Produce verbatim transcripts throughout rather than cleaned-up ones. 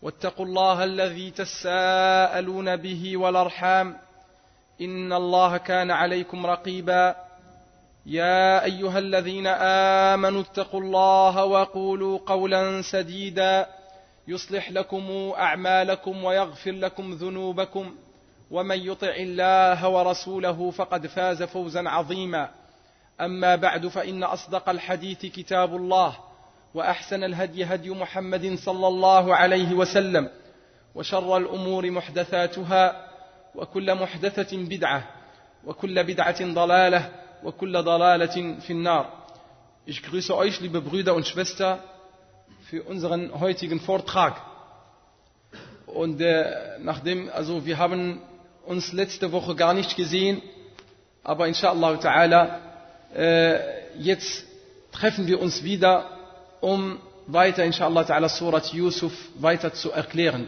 واتقوا الله الذي تساءلون به والأرحام إن الله كان عليكم رقيبا يا أيها الذين آمنوا اتقوا الله وقولوا قولا سديدا يصلح لكم أعمالكم ويغفر لكم ذنوبكم ومن يطع الله ورسوله فقد فاز فوزا عظيما. أما بعد فإن أصدق الحديث كتاب الله وأحسن الهدي هدي محمد صلى الله عليه وسلم وشر الأمور محدثاتها وكل محدثة بدعة وكل بدعة ضلالة وكل ضلالة في النار. Ich grüße euch, liebe Brüder und Schwestern, für unseren heutigen Vortrag. Und äh, nachdem, also wir haben uns letzte Woche gar nicht gesehen, aber inshallah ta'ala, äh, jetzt treffen wir uns wieder, um weiter inshallah ta'ala Surat Yusuf weiter zu erklären.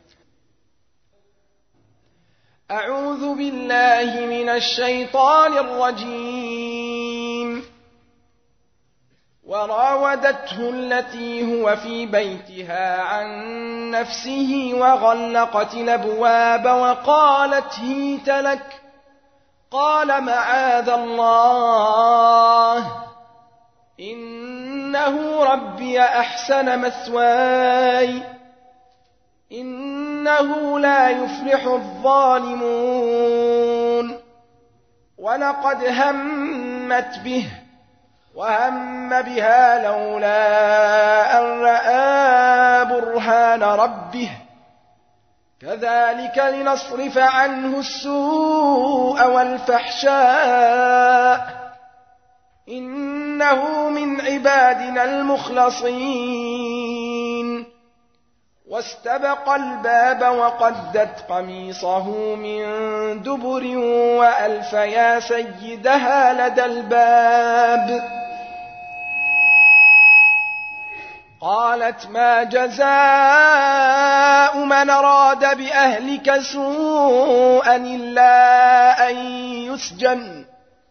أعوذ بالله من الشيطان الرجيم. وراودته التي هو في بيتها عن نفسه وغلقت الأبواب وقالت هيت لك قال معاذ الله إنه ربي أحسن مثواي إنه لا يفلح الظالمون. ولقد همت به وهم بها لولا أن رأى برهان ربه كذلك لنصرف عنه السوء والفحشاء إنه من عبادنا المخلصين. واستبق الباب وقدت قميصه من دبر وألف يا سيدها لدى الباب قالت ما جزاء من أراد بأهلك سوءا إلا أن يسجن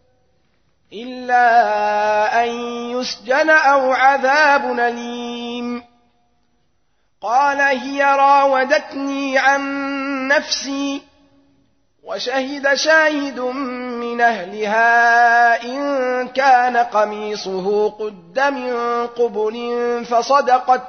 إلا أن يسجن أو عذاب أليم. قال هي راودتني عن نفسي وشهد شاهد من أهلها إن كان قميصه قد من قبل فصدقت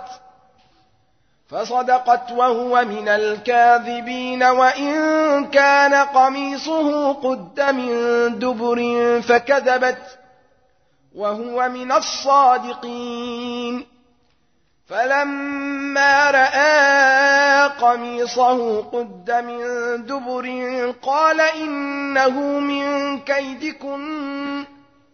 فصدقت وهو من الكاذبين وإن كان قميصه قد من دبر فكذبت وهو من الصادقين. فلما رأى قميصه قد من دبر قال إنه من كيدكن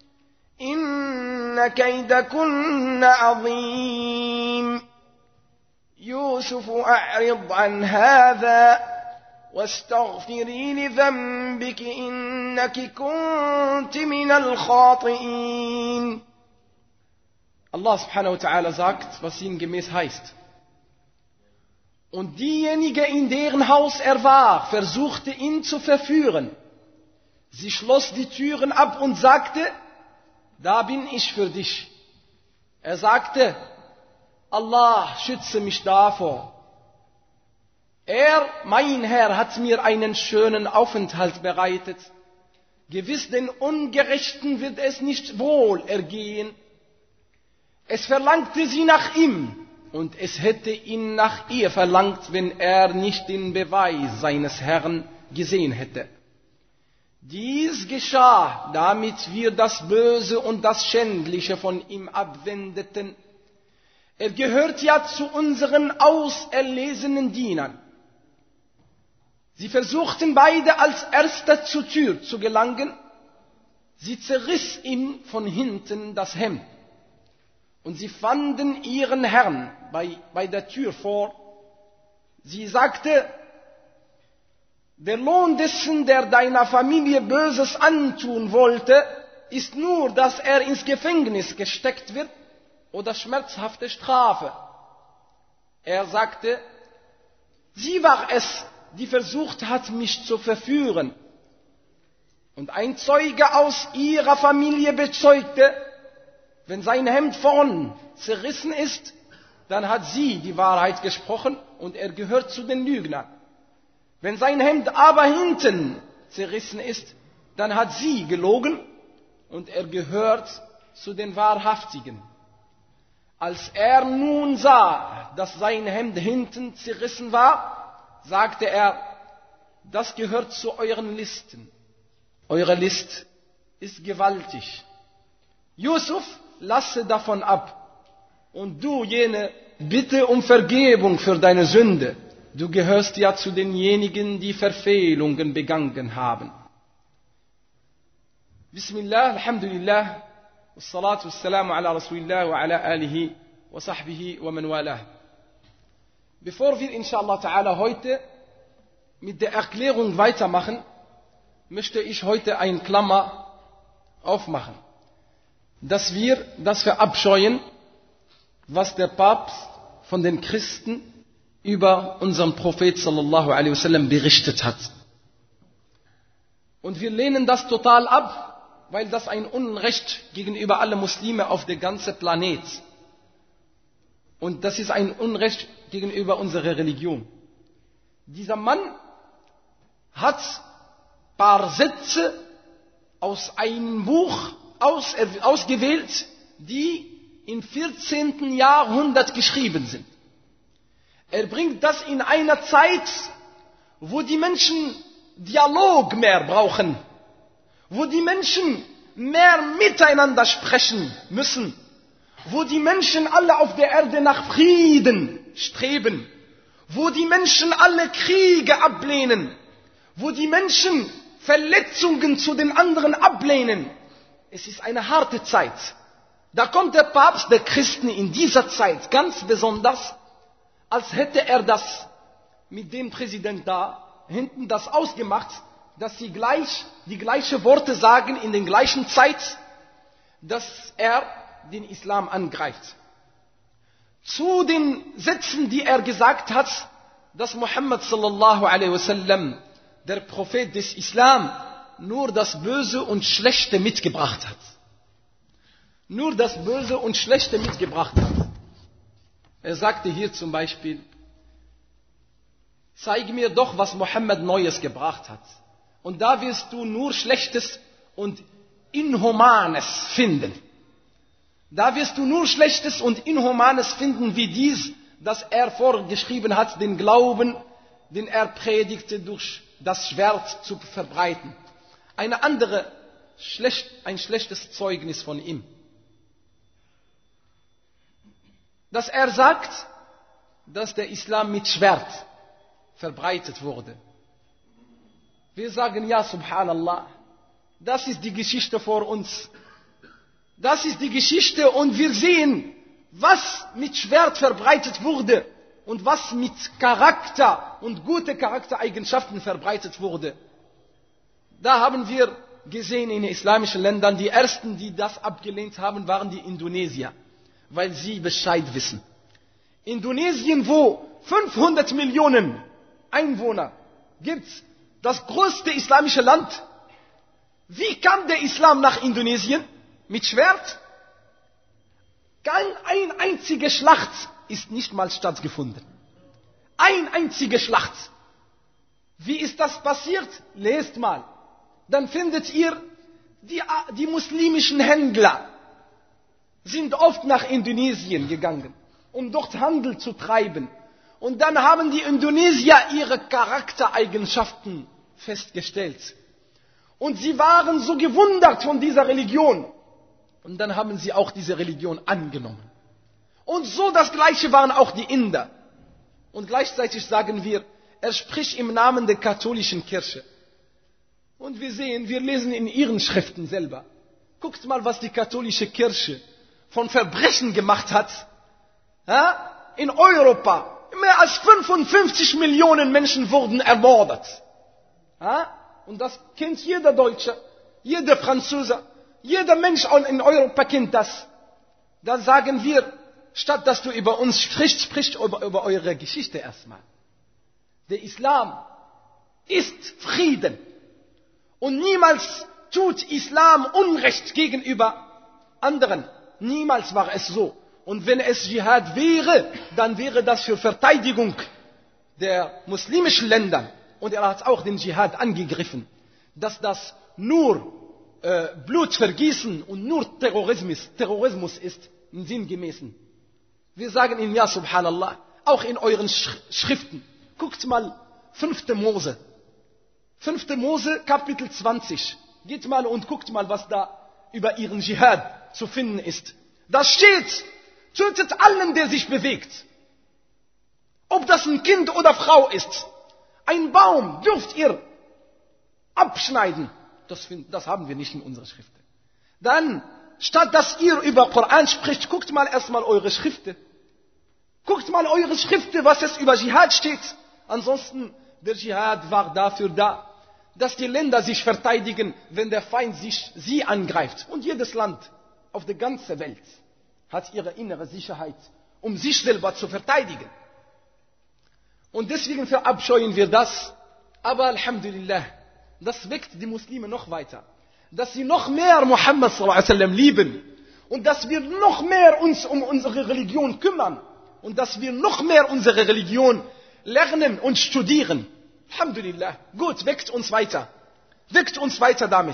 إن كيدكن عظيم. يوسف أعرض عن هذا واستغفري لذنبك إنك كنت من الخاطئين. Allah subhanahu wa ta'ala sagt, was sinngemäß heißt: Und diejenige, in deren Haus er war, versuchte ihn zu verführen. Sie schloss die Türen ab und sagte, da bin ich für dich. Er sagte, Allah, schütze mich davor. Er, mein Herr, hat mir einen schönen Aufenthalt bereitet. Gewiss den Ungerechten wird es nicht wohl ergehen. Es verlangte sie nach ihm, und es hätte ihn nach ihr verlangt, wenn er nicht den Beweis seines Herrn gesehen hätte. Dies geschah, damit wir das Böse und das Schändliche von ihm abwendeten. Er gehört ja zu unseren auserlesenen Dienern. Sie versuchten beide als Erster zur Tür zu gelangen. Sie zerriss ihm von hinten das Hemd. Und sie fanden ihren Herrn bei, bei der Tür vor. Sie sagte, der Lohn dessen, der deiner Familie Böses antun wollte, ist nur, dass er ins Gefängnis gesteckt wird oder schmerzhafte Strafe. Er sagte, sie war es, die versucht hat, mich zu verführen. Und ein Zeuge aus ihrer Familie bezeugte, wenn sein Hemd vorn zerrissen ist, dann hat sie die Wahrheit gesprochen und er gehört zu den Lügnern. Wenn sein Hemd aber hinten zerrissen ist, dann hat sie gelogen und er gehört zu den Wahrhaftigen. Als er nun sah, dass sein Hemd hinten zerrissen war, sagte er, das gehört zu euren Listen. Eure List ist gewaltig. Yusuf, lasse davon ab. Und du, jene, bitte um Vergebung für deine Sünde. Du gehörst ja zu denjenigen, die Verfehlungen begangen haben. Bismillah, Alhamdulillah, wassalatu wassalamu ala Rasulillah wa ala alihi wa sahbihi wa man walah. Bevor wir inshallah ta'ala heute mit der Erklärung weitermachen, möchte ich heute ein Klammer aufmachen, dass wir das verabscheuen, was der Papst von den Christen über unseren Prophet sallallahu alaihi wasallam berichtet hat. Und wir lehnen das total ab, weil das ein Unrecht gegenüber allen Muslime auf der ganzen Planet. Und das ist ein Unrecht gegenüber unserer Religion. Dieser Mann hat ein paar Sätze aus einem Buch aus, äh, ausgewählt, die im vierzehnten Jahrhundert geschrieben sind. Er bringt das in einer Zeit, wo die Menschen Dialog mehr brauchen, wo die Menschen mehr miteinander sprechen müssen, wo die Menschen alle auf der Erde nach Frieden streben, wo die Menschen alle Kriege ablehnen, wo die Menschen Verletzungen zu den anderen ablehnen. Es ist eine harte Zeit. Da kommt der Papst der Christen in dieser Zeit ganz besonders, als hätte er das mit dem Präsident da hinten das ausgemacht, dass sie gleich die gleichen Worte sagen in der gleichen Zeit, dass er den Islam angreift. Zu den Sätzen, die er gesagt hat, dass Muhammad sallallahu alaihi wasallam, der Prophet des Islam, nur das Böse und Schlechte mitgebracht hat. Nur das Böse und Schlechte mitgebracht hat. Er sagte hier zum Beispiel, zeig mir doch, was Mohammed Neues gebracht hat. Und da wirst du nur Schlechtes und Inhumanes finden. Da wirst du nur Schlechtes und Inhumanes finden, wie dies, das er vorgeschrieben hat, den Glauben, den er predigte, durch das Schwert zu verbreiten. Eine andere, schlecht, ein schlechtes Zeugnis von ihm. Dass er sagt, dass der Islam mit Schwert verbreitet wurde. Wir sagen, ja, subhanallah, das ist die Geschichte vor uns. Das ist die Geschichte und wir sehen, was mit Schwert verbreitet wurde und was mit Charakter und gute Charaktereigenschaften verbreitet wurde. Da haben wir gesehen in islamischen Ländern, die ersten, die das abgelehnt haben, waren die Indonesier, weil sie Bescheid wissen. Indonesien, wo fünfhundert Millionen Einwohner gibt, das größte islamische Land. Wie kam der Islam nach Indonesien? Mit Schwert? Kein ein einzige Schlacht ist nicht mal stattgefunden. Ein einzige Schlacht. Wie ist das passiert? Lest mal. Dann findet ihr, die, die muslimischen Händler sind oft nach Indonesien gegangen, um dort Handel zu treiben. Und dann haben die Indonesier ihre Charaktereigenschaften festgestellt. Und sie waren so gewundert von dieser Religion. Und dann haben sie auch diese Religion angenommen. Und so das Gleiche waren auch die Inder. Und gleichzeitig sagen wir, er spricht im Namen der katholischen Kirche. Und wir sehen, wir lesen in ihren Schriften selber. Guckt mal, was die katholische Kirche von Verbrechen gemacht hat. Ja? In Europa. Mehr als fünfundfünfzig Millionen Menschen wurden ermordet. Ja? Und das kennt jeder Deutsche, jeder Franzose, jeder Mensch in Europa kennt das. Da sagen wir, statt dass du über uns sprichst, spricht über, über eure Geschichte erstmal. Der Islam ist Frieden. Und niemals tut Islam Unrecht gegenüber anderen. Niemals war es so. Und wenn es Dschihad wäre, dann wäre das für Verteidigung der muslimischen Länder. Und er hat auch den Dschihad angegriffen, dass das nur äh, Blutvergießen und nur Terrorismus, Terrorismus ist, im Sinngemäßen. Wir sagen Ihnen ja, subhanallah, auch in euren Sch- Schriften. Guckt mal, fünfte Mose. fünfte Mose, Kapitel zwanzig. Geht mal und guckt mal, was da über ihren Dschihad zu finden ist. Da steht, tötet allen, der sich bewegt. Ob das ein Kind oder Frau ist. Ein Baum dürft ihr abschneiden. Das, find, das haben wir nicht in unserer Schrift. Dann, statt dass ihr über Koran spricht, guckt mal erstmal eure Schriften. Guckt mal eure Schriften, was es über Dschihad steht. Ansonsten, der Dschihad war dafür da, dass die Länder sich verteidigen, wenn der Feind sich, sie angreift. Und jedes Land auf der ganzen Welt hat ihre innere Sicherheit, um sich selber zu verteidigen. Und deswegen verabscheuen wir das. Aber Alhamdulillah, das weckt die Muslime noch weiter. Dass sie noch mehr Muhammad sallallahu alaihi wasallam lieben. Und dass wir noch mehr uns um unsere Religion kümmern. Und dass wir noch mehr unsere Religion lernen und studieren. Alhamdulillah. Gut, weckt uns weiter. Weckt uns weiter damit.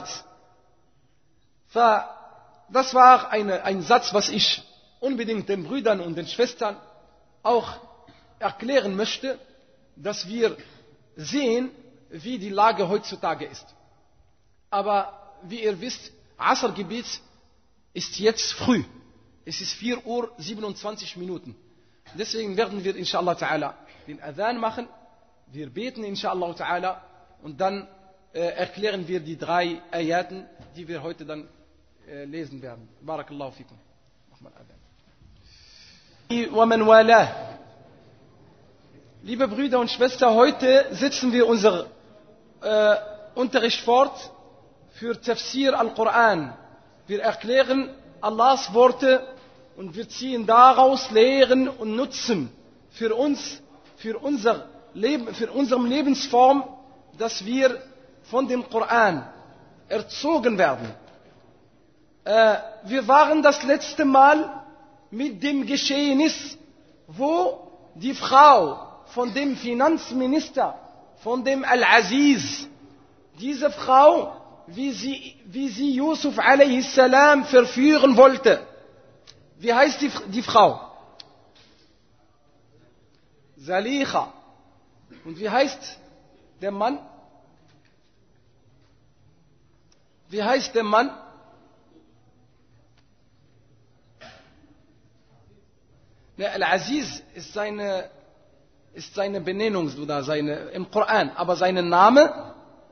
Das war eine, ein Satz, was ich unbedingt den Brüdern und den Schwestern auch erklären möchte, dass wir sehen, wie die Lage heutzutage ist. Aber wie ihr wisst, Asr-Gebet ist jetzt früh. Es ist vier Uhr siebenundzwanzig Minuten. Deswegen werden wir inshallah ta'ala den Adhan machen. Wir beten inshallah ta'ala und dann äh, erklären wir die drei Ayaten, die wir heute dann äh, lesen werden. Barakallahu fikum. Nochmal Adhan. Wa man walah. Liebe Brüder und Schwestern, heute setzen wir unser äh, Unterricht fort für Tafsir al-Quran. Wir erklären Allahs Worte und wir ziehen daraus Lehren und Nutzen für uns, für unser Leben, für unsere Lebensform, dass wir von dem Koran erzogen werden. Äh, wir waren das letzte Mal mit dem Geschehnis, wo die Frau von dem Finanzminister, von dem Al-Aziz, diese Frau, wie sie, wie sie Yusuf a.s. verführen wollte. Wie heißt die, die Frau? Zalicha. Und wie heißt der Mann? Wie heißt der Mann? Ne, Al-Aziz ist seine, ist seine Benennung oder seine, im Koran. Aber sein Name,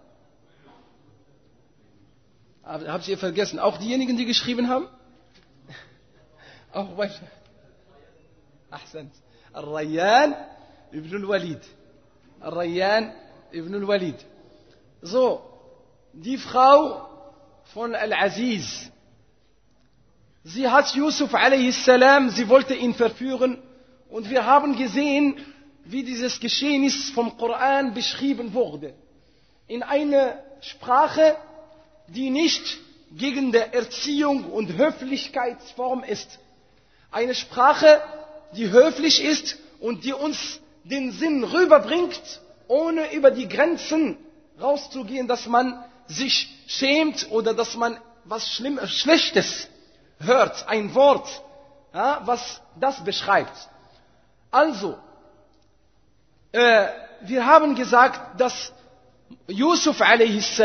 habt ihr vergessen? Auch diejenigen, die geschrieben haben? Auch bei Ahsant. Al-Rayyan ibn al-Walid. Al-Rayyan ibn al-Walid. So, die Frau von Al-Aziz. Sie hat Yusuf a.s., sie wollte ihn verführen. Und wir haben gesehen, wie dieses Geschehnis vom Koran beschrieben wurde. In einer Sprache, die nicht gegen die Erziehung und Höflichkeitsform ist. Eine Sprache, die höflich ist und die uns den Sinn rüberbringt, ohne über die Grenzen rauszugehen, dass man sich schämt oder dass man was Schlimmes, Schlechtes hört. Ein Wort, ja, was das beschreibt. Also, äh, wir haben gesagt, dass Yusuf a.s.,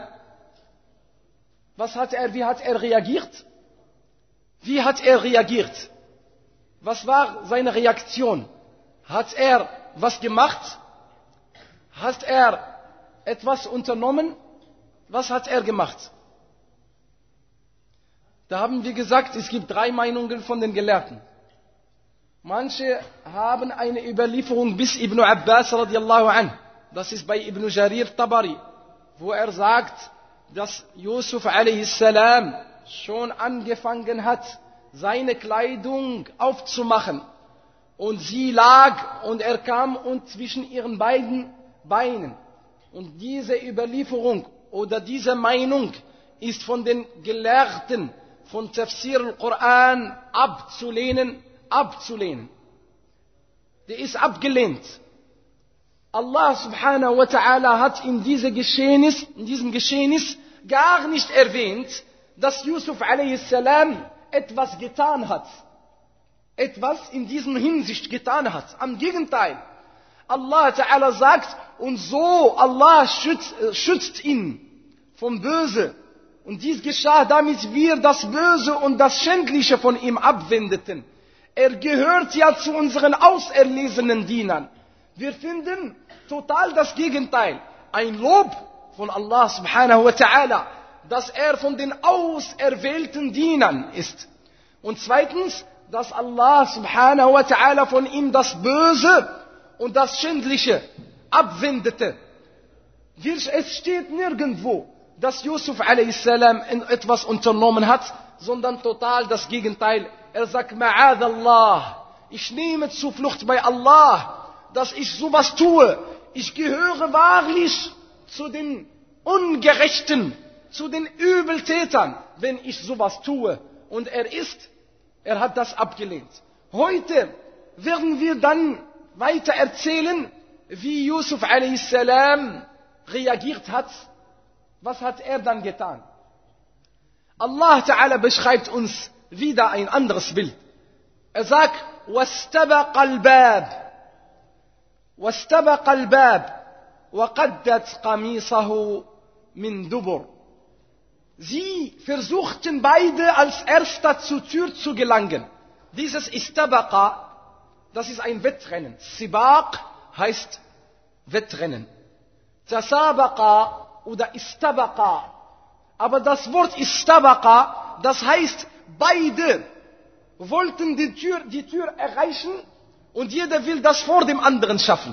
was hat er, wie hat er reagiert? Wie hat er reagiert? Was war seine Reaktion? Hat er was gemacht? Hat er etwas unternommen? Was hat er gemacht? Da haben wir gesagt, es gibt drei Meinungen von den Gelehrten. Manche haben eine Überlieferung bis Ibn Abbas radiallahu anh. Das ist bei Ibn Jarir Tabari, wo er sagt, dass Yusuf a.s. schon angefangen hat, seine Kleidung aufzumachen. Und sie lag und er kam und zwischen ihren beiden Beinen. Und diese Überlieferung oder diese Meinung ist von den Gelehrten von Tafsir al-Quran abzulehnen, abzulehnen. Der ist abgelehnt. Allah subhanahu wa ta'ala hat in, diese Geschehnis, in diesem Geschehnis gar nicht erwähnt, dass Yusuf a.s. etwas getan hat. Etwas in diesem Hinsicht getan hat. Am Gegenteil. Allah ta'ala sagt, und so Allah schützt, schützt ihn vom Böse. Und dies geschah, damit wir das Böse und das Schändliche von ihm abwendeten. Er gehört ja zu unseren auserlesenen Dienern. Wir finden total das Gegenteil. Ein Lob von Allah subhanahu wa ta'ala, dass er von den auserwählten Dienern ist. Und zweitens, dass Allah subhanahu wa ta'ala von ihm das Böse und das Schändliche abwendete. Es steht nirgendwo, dass Yusuf a.s. etwas unternommen hat, sondern total das Gegenteil. Er sagt, Ma'adallah, ich nehme Zuflucht bei Allah, dass ich sowas tue. Ich gehöre wahrlich zu den Ungerechten, zu den Übeltätern, wenn ich sowas tue. Und er ist, er hat das abgelehnt. Heute werden wir dann weiter erzählen, wie Yusuf a.s. reagiert hat. Was hat er dann getan? Allah Ta'ala beschreibt uns wieder ein anderes Bild. Er sagt, وَاسْتَبَقَ الْبَابِ وَاسْتَبَقَ الْبَابِ وَقَدَّتْ قَمِيصَهُ مِنْ دُبُرٍ. Sie versuchten beide als Erster zur Tür zu gelangen. Dieses Istabaqa, das ist ein Wettrennen. Sibaq heißt Wettrennen. Tasabaqa oder Istabaqa. Aber das Wort Istabaqa, das heißt, beide wollten die Tür, die Tür erreichen und jeder will das vor dem anderen schaffen.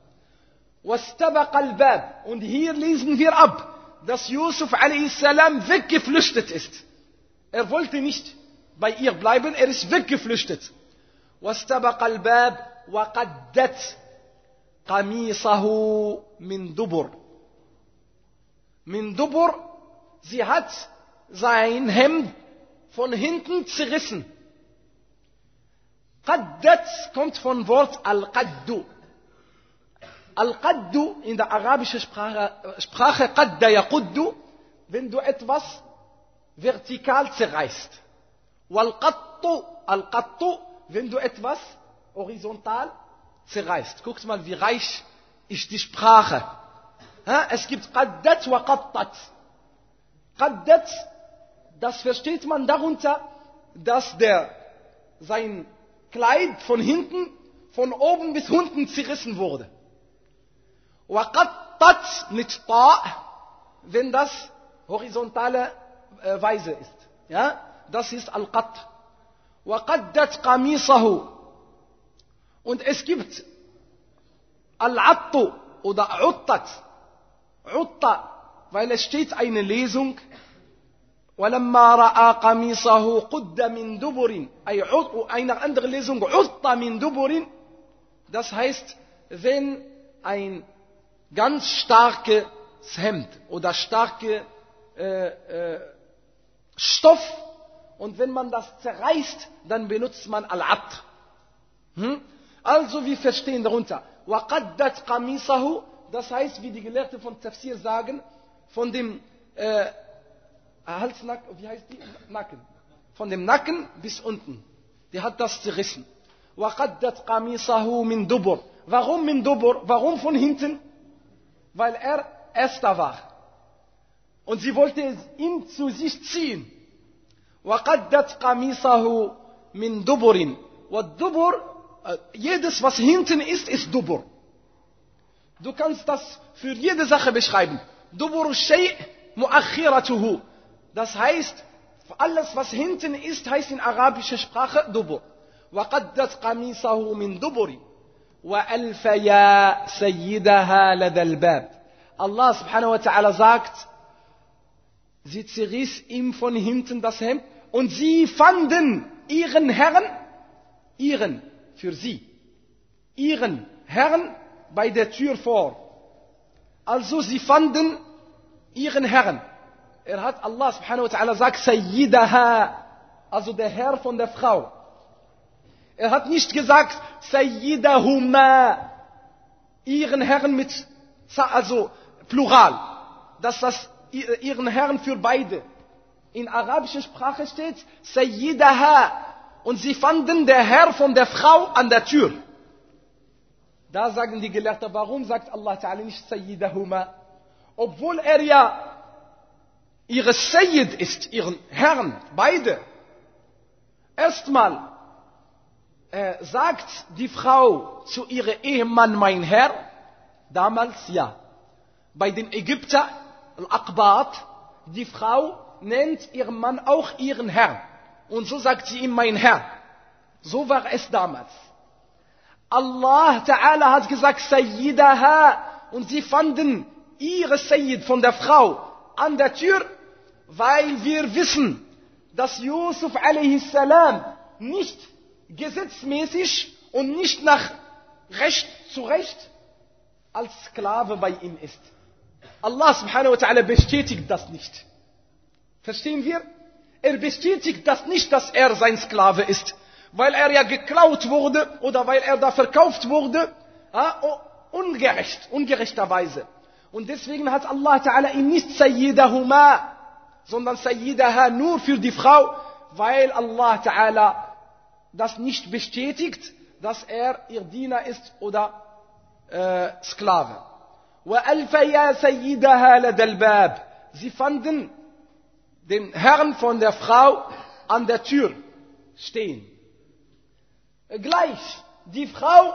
Wastabaqa al-Bab. Und hier lesen wir ab, dass Yusuf a.s. weggeflüchtet ist. Er wollte nicht bei ihr bleiben, er ist weggeflüchtet. Wastabaqa al-Bab wa qaddat qamisahu min dubur. Min dubur, sie hat sein Hemd von hinten zerrissen. Qaddat kommt vom Wort al-Qaddu. Al-Qaddu in der arabischen Sprache, Sprache Qadda yaquddu, wenn du etwas vertikal zerreißt. Wal-Qattu, Al-Qattu, wenn du etwas horizontal zerreißt. Guckt mal, wie reich ist die Sprache. Es gibt Qaddat wa Qattat. Qaddat, das versteht man darunter, dass der, sein Kleid von hinten, von oben bis unten zerrissen wurde. Wa Qattat mit Ta, wenn das horizontale äh, Weise ist. Ja, das ist Al-Qatt. Wa Qaddat Qamisahu. Und es gibt Al-Attu oder Uttat. Utta, weil es steht eine Lesung, وَلَمَّا رَأَى قَمِيصَهُ قُدَّ مِنْ دُبُرٍ. Eine andere Lesung, عُطَّ مِنْ دُبُرٍ. Das heißt, wenn ein ganz starkes Hemd oder starke äh, äh, Stoff und wenn man das zerreißt, dann benutzt man Al-Att. Hm? Also wir verstehen darunter, وَقَدَّتْ قَمِيصَهُ. Das heißt, wie die Gelehrten von Tafsir sagen, von dem äh, Halsnacken, wie heißt die? Nacken. Von dem Nacken bis unten. Die hat das zerrissen. وَقَدَّتْ قَمِيصَهُ مِنْ دُبُرٍ. Warum min Dubur? Warum von hinten? Weil er Erster war. Und sie wollte ihn zu sich ziehen. وَقَدَّتْ قَمِيصَهُ مِنْ دُبُرٍ. وَالدُّبُر, jedes was hinten ist, ist Dubur. Du kannst das für jede Sache beschreiben. Dubur shay muakhiratuhu. Das heißt, alles was hinten ist, heißt in arabischer Sprache Dubur. وَقَدَّتْ قَمِيصَهُ مِنْ دُبُرٍ وَأَلْفَ يَا سَيِّدَهَا لَدَى الْبَابِ. Allah subhanahu wa ta'ala sagt, sie zerriss ihm von hinten das Hemd und sie fanden ihren Herrn, ihren, für sie, ihren Herrn bei der Tür vor. Also sie fanden ihren Herrn. Er hat Allah subhanahu wa ta'ala sagt, Sayyidaha. also der Herr von der Frau. Er hat nicht gesagt, Sayyidahuma, ihren Herrn mit, also Plural, dass das ihren Herrn für beide. In arabischer Sprache steht Sayyidaha und sie fanden der Herr von der Frau an der Tür. Da sagen die Gelehrten, warum sagt Allah Ta'ala nicht Sayyidahuma? Obwohl er ja ihre Sayyid ist, ihren Herrn, beide. Erstmal äh, sagt die Frau zu ihrem Ehemann, mein Herr, damals ja. Bei den Ägyptern, Al-Aqbat, die Frau nennt ihren Mann auch ihren Herrn. Und so sagt sie ihm, mein Herr. So war es damals. Allah Ta'ala hat gesagt, Sayyidaha. Und sie fanden ihre Sayyid von der Frau an der Tür, weil wir wissen, dass Yusuf a.s. nicht gesetzmäßig und nicht nach Recht zu Recht als Sklave bei ihm ist. Allah subhanahu wa ta'ala bestätigt das nicht. Verstehen wir? Er bestätigt das nicht, dass er sein Sklave ist, weil er ja geklaut wurde oder weil er da verkauft wurde, ja, ungerecht, ungerechterweise. Und deswegen hat Allah Ta'ala ihn nicht Sayyidahuma, sondern Sayyidaha nur für die Frau, weil Allah Ta'ala das nicht bestätigt, dass er ihr Diener ist oder äh, Sklave. وَأَلْفَ يَا سَيِّدَهَا لَدَى الْبَابِ. Sie fanden den Herrn von der Frau an der Tür stehen. Gleich, die Frau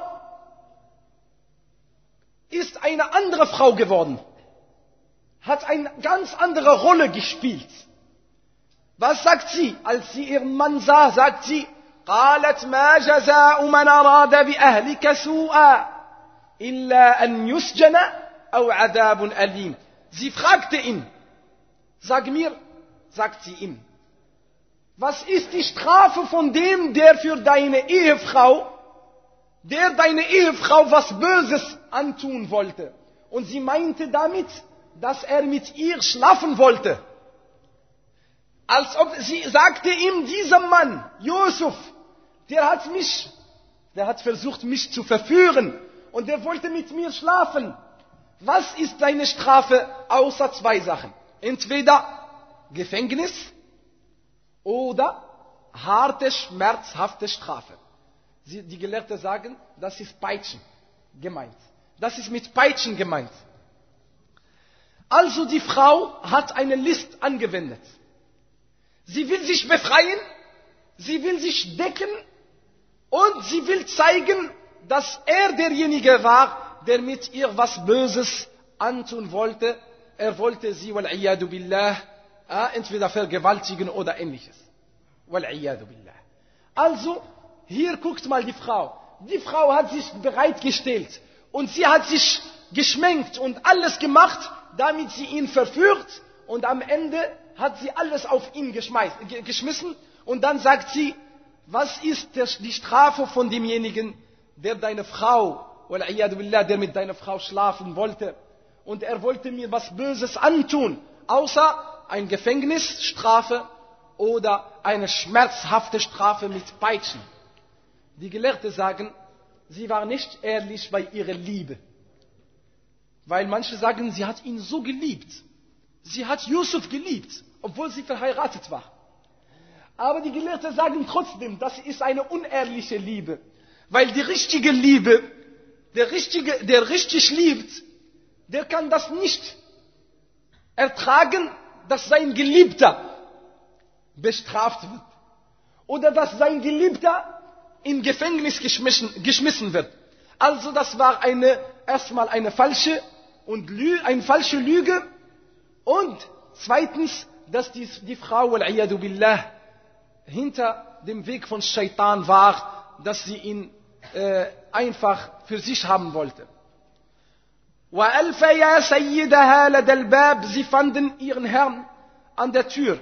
ist eine andere Frau geworden, hat eine ganz andere Rolle gespielt. Was sagt sie? Als sie ihren Mann sah, sagt sie, قالت ما جزاء من أراد بأهلك سوءا إلا أن يسجن أو عذاب أليم. Sie fragte ihn, sag mir, sagt sie ihm, was ist die Strafe von dem, der für deine Ehefrau, der deine Ehefrau was Böses antun wollte? Und sie meinte damit, dass er mit ihr schlafen wollte. Als ob sie sagte ihm, dieser Mann, Yusuf, der hat mich, der hat versucht, mich zu verführen und der wollte mit mir schlafen. Was ist deine Strafe außer zwei Sachen? Entweder Gefängnis oder harte, schmerzhafte Strafe. Sie, die Gelehrten sagen, das ist Peitschen gemeint. Das ist mit Peitschen gemeint. Also die Frau hat eine List angewendet. Sie will sich befreien, sie will sich decken und sie will zeigen, dass er derjenige war, der mit ihr was Böses antun wollte. Er wollte sie, wal-iyadu billah, entweder vergewaltigen oder ähnliches. Wal-iyadu billah. Also, hier guckt mal die Frau. Die Frau hat sich bereitgestellt und sie hat sich geschminkt und alles gemacht, damit sie ihn verführt, und am Ende hat sie alles auf ihn geschmissen und dann sagt sie, was ist die Strafe von demjenigen, der deine Frau, wal-iyadu billah, der mit deiner Frau schlafen wollte und er wollte mir was Böses antun, außer ein Gefängnisstrafe oder eine schmerzhafte Strafe mit Peitschen. Die Gelehrten sagen, sie war nicht ehrlich bei ihrer Liebe. Weil manche sagen, sie hat ihn so geliebt. Sie hat Yusuf geliebt, obwohl sie verheiratet war. Aber die Gelehrten sagen trotzdem, das ist eine unehrliche Liebe. Weil die richtige Liebe, der, richtige, der richtig liebt, der kann das nicht ertragen, dass sein Geliebter bestraft wird. Oder dass sein Geliebter in Gefängnis geschmissen, geschmissen wird. Also das war eine, erstmal eine falsche, und Lü, eine falsche Lüge. Und zweitens, dass die, die Frau, wal-iyadu billah, hinter dem Weg von Shaitan war, dass sie ihn äh, einfach für sich haben wollte. وَأَلْفَ يَا سَيِّدَهَا لَدَى الْبَابِ. Sie fanden ihren Herrn an der Tür.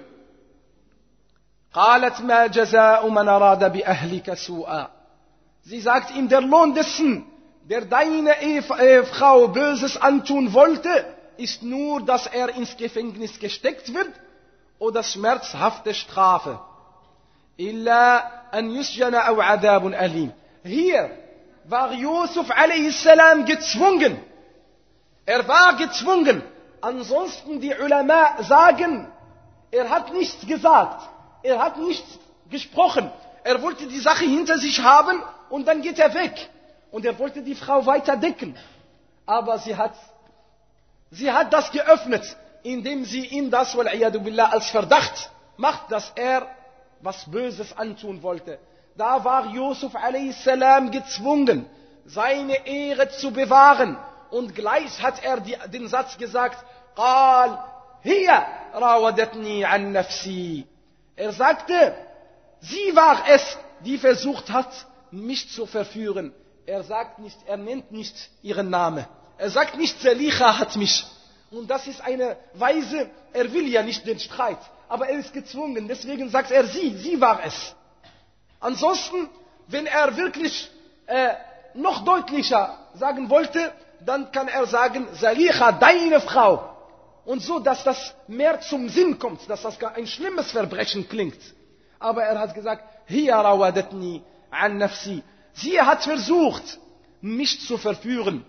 قالت ما جزاء من أراد بأهلك سوءا. Sie sagt ihm, der Lohn dessen, der deine Ehefrau Böses antun wollte, ist nur, dass er ins Gefängnis gesteckt wird oder schmerzhafte Strafe. إلا أن يسجن أو عذاب أليم. Hier war Yusuf alayhis salam gezwungen. Er war gezwungen. Ansonsten die Ulama sagen, er hat nichts gesagt. Er hat nichts gesprochen. Er wollte die Sache hinter sich haben und dann geht er weg. Und er wollte die Frau weiter decken. Aber sie hat, sie hat das geöffnet, indem sie ihm das, wal-iyadu billah, als Verdacht macht, dass er was Böses antun wollte. Da war Yusuf alayhis salam gezwungen, seine Ehre zu bewahren. Und gleich hat er die, den Satz gesagt, قال هي راودتني عن نفسي. Er sagte, sie war es, die versucht hat, mich zu verführen. Er sagt nicht, er nennt nicht ihren Namen. Er sagt nicht, Zalicha hat mich. Und das ist eine Weise, er will ja nicht den Streit, aber er ist gezwungen. Deswegen sagt er sie, sie war es. Ansonsten, wenn er wirklich äh, noch deutlicher sagen wollte, dann kann er sagen, Zalicha, deine Frau. Und so, dass das mehr zum Sinn kommt, dass das ein schlimmes Verbrechen klingt. Aber er hat gesagt, hiya rawadatni an nafsi. Sie hat versucht, mich zu verführen.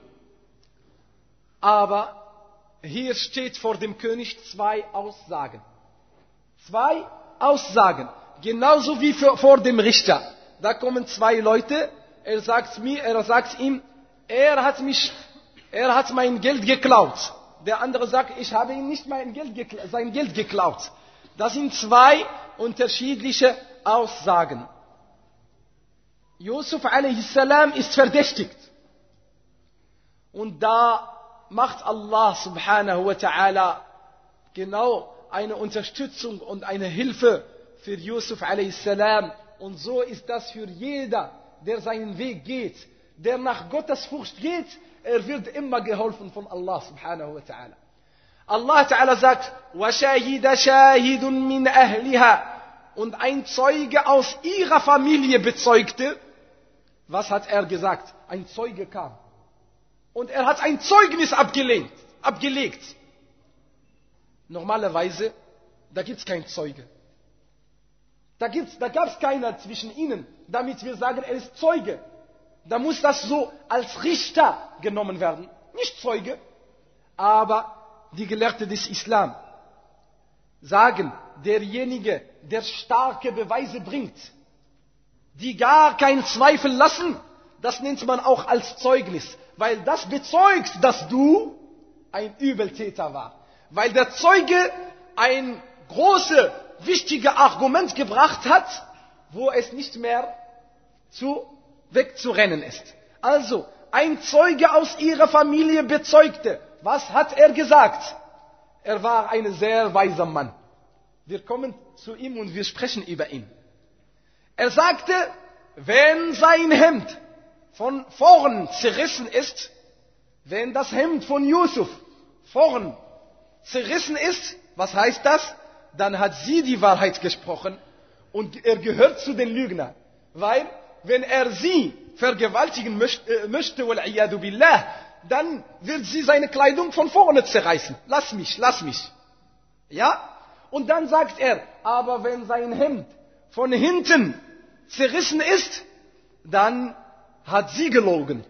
Aber hier steht vor dem König zwei Aussagen. Zwei Aussagen. Genauso wie für, vor dem Richter. Da kommen zwei Leute. Er sagt mir, er sagt ihm, er hat mich, er hat mein Geld geklaut. Der andere sagt, ich habe ihm nicht mein Geld gekla- sein Geld geklaut. Das sind zwei unterschiedliche Aussagen. Yusuf alayhis salam ist verdächtigt. Und da macht Allah subhanahu wa ta'ala genau eine Unterstützung und eine Hilfe für Yusuf alayhis salam. Und so ist das für jeder, der seinen Weg geht, der nach Gottes Furcht geht, er wird immer geholfen von Allah subhanahu wa ta'ala. Allah ta'ala sagt, وَشَاهِدَ شَاهِدٌ مِّنْ أَهْلِهَا. Und ein Zeuge aus ihrer Familie bezeugte. Was hat er gesagt? Ein Zeuge kam. Und er hat ein Zeugnis abgelehnt, abgelegt. Normalerweise, da gibt es keinen Zeuge. Da, gibt's, da gab es keiner zwischen ihnen, damit wir sagen, er ist Zeuge. Da muss das so als Richter genommen werden. Nicht Zeuge, aber die Gelehrten des Islam sagen, derjenige, der starke Beweise bringt, die gar keinen Zweifel lassen, das nennt man auch als Zeugnis, weil das bezeugt, dass du ein Übeltäter warst. Weil der Zeuge ein großes, wichtiges Argument gebracht hat, wo es nicht mehr zu wegzurennen ist. Also, ein Zeuge aus ihrer Familie bezeugte. Was hat er gesagt? Er war ein sehr weiser Mann. Wir kommen zu ihm und wir sprechen über ihn. Er sagte, wenn sein Hemd von vorn zerrissen ist, wenn das Hemd von Yusuf vorn zerrissen ist, was heißt das? Dann hat sie die Wahrheit gesprochen und er gehört zu den Lügnern. Weil, wenn er sie vergewaltigen möchte, möchte wal-iyadu billah, dann wird sie seine Kleidung von vorne zerreißen. Lass mich, lass mich. Ja? Und dann sagt er, aber wenn sein Hemd von hinten zerrissen ist, dann hat sie gelogen.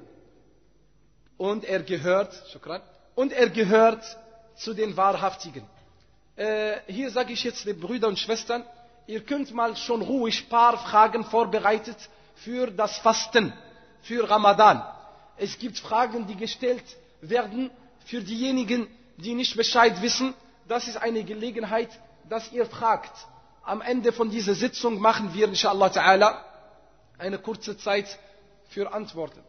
Und er gehört, shukran, und er gehört zu den Wahrhaftigen. Äh, hier sage ich jetzt den Brüdern und Schwestern, ihr könnt mal schon ruhig ein paar Fragen vorbereitet für das Fasten, für Ramadan. Es gibt Fragen, die gestellt werden für diejenigen, die nicht Bescheid wissen. Das ist eine Gelegenheit, dass ihr fragt. Am Ende von dieser Sitzung machen wir, inshallah ta'ala, eine kurze Zeit für Antworten.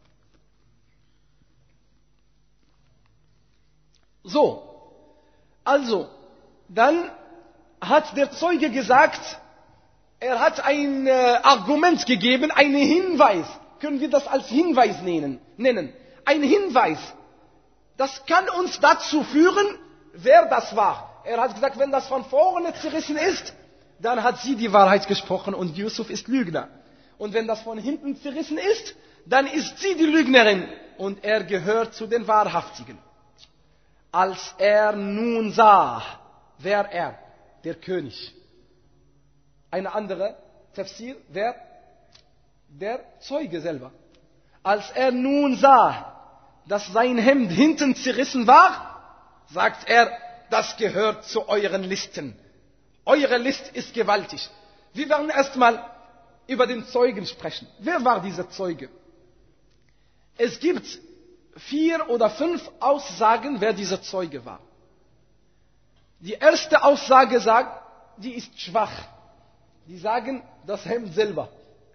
So, also, dann hat der Zeuge gesagt, er hat ein äh, Argument gegeben, einen Hinweis. Können wir das als Hinweis nennen? nennen. Ein Hinweis. Das kann uns dazu führen, wer das war. Er hat gesagt, wenn das von vorne zerrissen ist, dann hat sie die Wahrheit gesprochen und Yusuf ist Lügner. Und wenn das von hinten zerrissen ist, dann ist sie die Lügnerin und er gehört zu den Wahrhaftigen. Als er nun sah, wer er, der König. Eine andere Tafsir, wer? Der Zeuge selber. Als er nun sah, dass sein Hemd hinten zerrissen war, sagt er, das gehört zu euren Listen. Eure List ist gewaltig. Wir werden erstmal über den Zeugen sprechen. Wer war dieser Zeuge? Es gibt vier oder fünf Aussagen, wer dieser Zeuge war. Die erste Aussage sagt, die ist schwach. Die sagen, das Hemd selber.